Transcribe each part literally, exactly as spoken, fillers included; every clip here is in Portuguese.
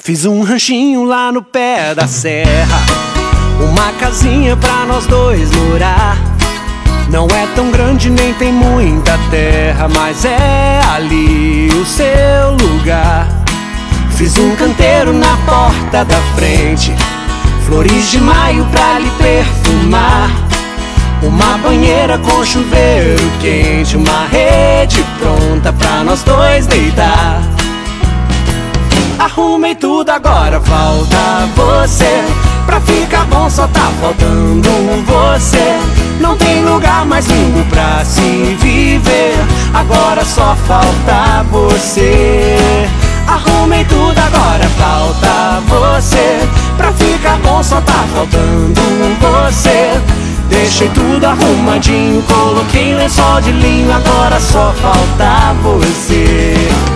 Fiz um ranchinho lá no pé da serra, uma casinha pra nós dois morar. Não é tão grande nem tem muita terra, mas é ali o seu lugar. Fiz um canteiro na porta da frente, flores de maio pra lhe perfumar. Uma banheira com chuveiro quente, uma rede pronta pra nós dois deitar. Arrumei tudo, agora falta você. Pra ficar bom só tá faltando você. Não tem lugar mais lindo pra se viver, agora só falta você. Arrumei tudo, agora falta você. Pra ficar bom só tá faltando você. Deixei tudo arrumadinho, coloquei lençol de linho, agora só falta você.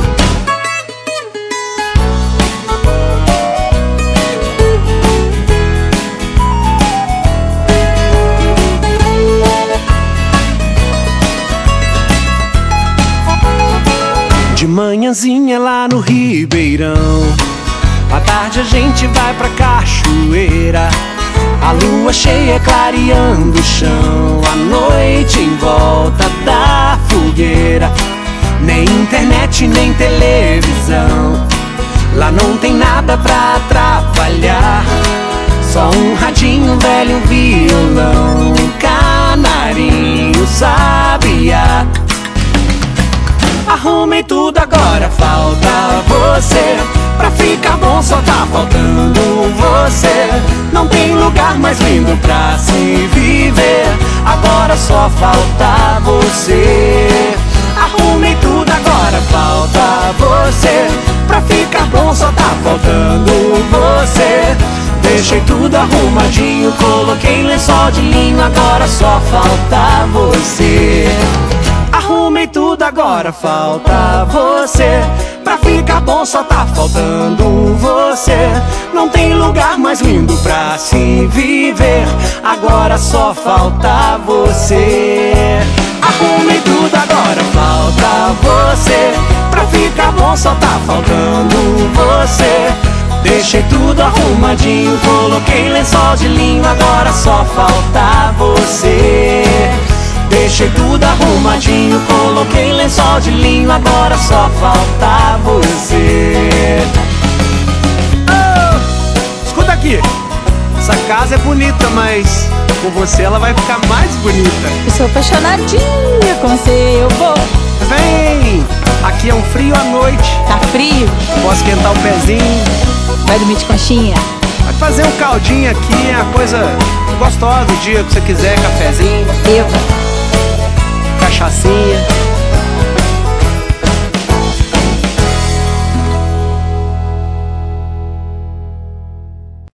De manhãzinha lá no Ribeirão, à tarde a gente vai pra cachoeira. A lua cheia clareando o chão, a noite em volta da fogueira. Nem internet, nem televisão, lá não tem nada pra atrapalhar. Só um radinho velho, um violão, um canarinho, sabiá. Arrumei tudo, agora falta você. Pra ficar bom só tá faltando você. Não tem lugar mais lindo pra se viver, agora só falta você. Arrumei tudo, agora falta você. Pra ficar bom só tá faltando você. Deixei tudo arrumadinho, coloquei lençol de linho, agora só falta você. Arrumei tudo, agora falta você. Pra ficar bom só tá faltando você. Não tem lugar mais lindo pra se viver, agora só falta você. Arrumei tudo, agora falta você. Pra ficar bom só tá faltando você. Deixei tudo arrumadinho, coloquei lençol de linho, agora só falta você. Deixei tudo arrumadinho, coloquei lençol de linho, agora só falta você. Oh, escuta aqui, essa casa é bonita, mas com você ela vai ficar mais bonita. Eu sou apaixonadinha com você, eu vou. Vem, aqui é um frio à noite. Tá frio? Posso esquentar o pezinho. Vai dormir de conchinha? Vai fazer um caldinho aqui, é uma coisa gostosa o dia que você quiser, cafezinho. Eu